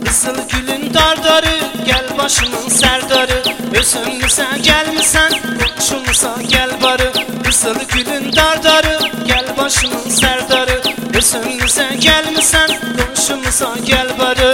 Kızıl gülün dardarı, gel başımın serdarı. Özümüze gelmişsen, komşumuza gel barı. Kızıl gülün dardarı, gel başımın serdarı. Özümüze gelmişsen, komşumuza gel barı.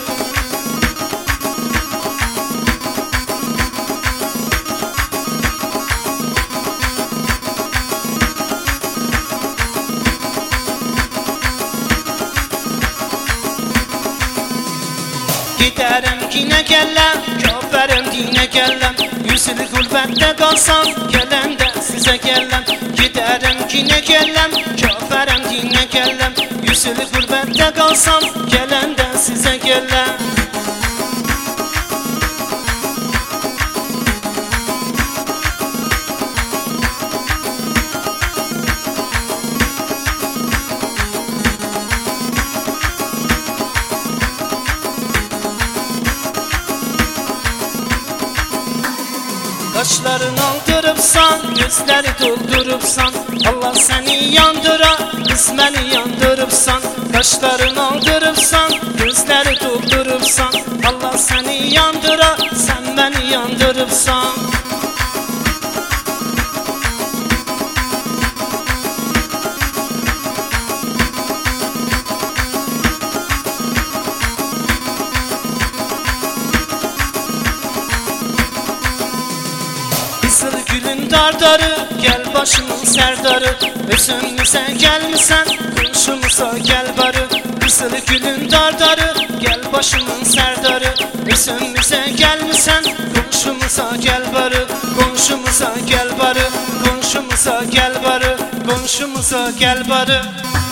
Giderim yine gellem, köperim dine gellem. Yüzülü gurbette kalsam, gelen de size gellem. Giderim yine gellem, köperim dine gellem. Yüzülü gurbette kalsam, gelen de size gellem. Kaşlarını aldırıpsan, gözleri doldurupsan, Allah seni yandıra, kız beni yandırıpsan. Kaşlarını aldırıpsan, gözleri doldurupsan, Allah seni yandıra, sen beni yandırıpsan. Kızıl gülün dardarı, gel başımın serdarı. Özümüze gelmişsen, komşumuza gel barı. Kızıl gülün dardarı, gel başımın serdarı. Özümüze gelmişsen, komşumuza gel barı. Komşumuza gel barı, komşumuza gel barı, komşumuza gel barı.